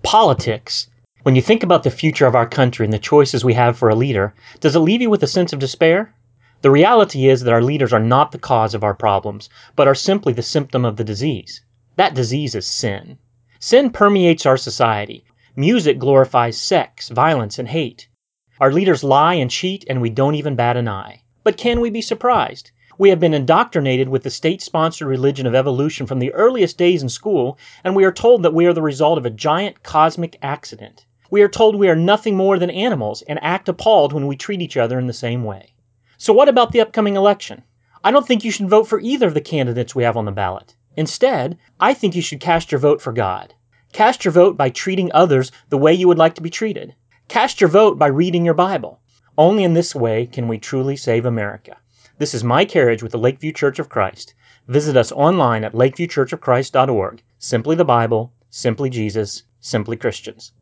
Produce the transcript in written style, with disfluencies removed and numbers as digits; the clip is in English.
Politics. When you think about the future of our country and the choices we have for a leader, does it leave you with a sense of despair? The reality is that our leaders are not the cause of our problems, but are simply the symptom of the disease. That disease is sin. Sin permeates our society. Music glorifies sex, violence, and hate. Our leaders lie and cheat, and we don't even bat an eye. But can we be surprised? We have been indoctrinated with the state-sponsored religion of evolution from the earliest days in school, and we are told that we are the result of a giant cosmic accident. We are told we are nothing more than animals and act appalled when we treat each other in the same way. So what about the upcoming election? I don't think you should vote for either of the candidates we have on the ballot. Instead, I think you should cast your vote for God. Cast your vote by treating others the way you would like to be treated. Cast your vote by reading your Bible. Only in this way can we truly save America. This is Mike Carriage with the Lakeview Church of Christ. Visit us online at lakeviewchurchofchrist.org. Simply the Bible, simply Jesus, simply Christians.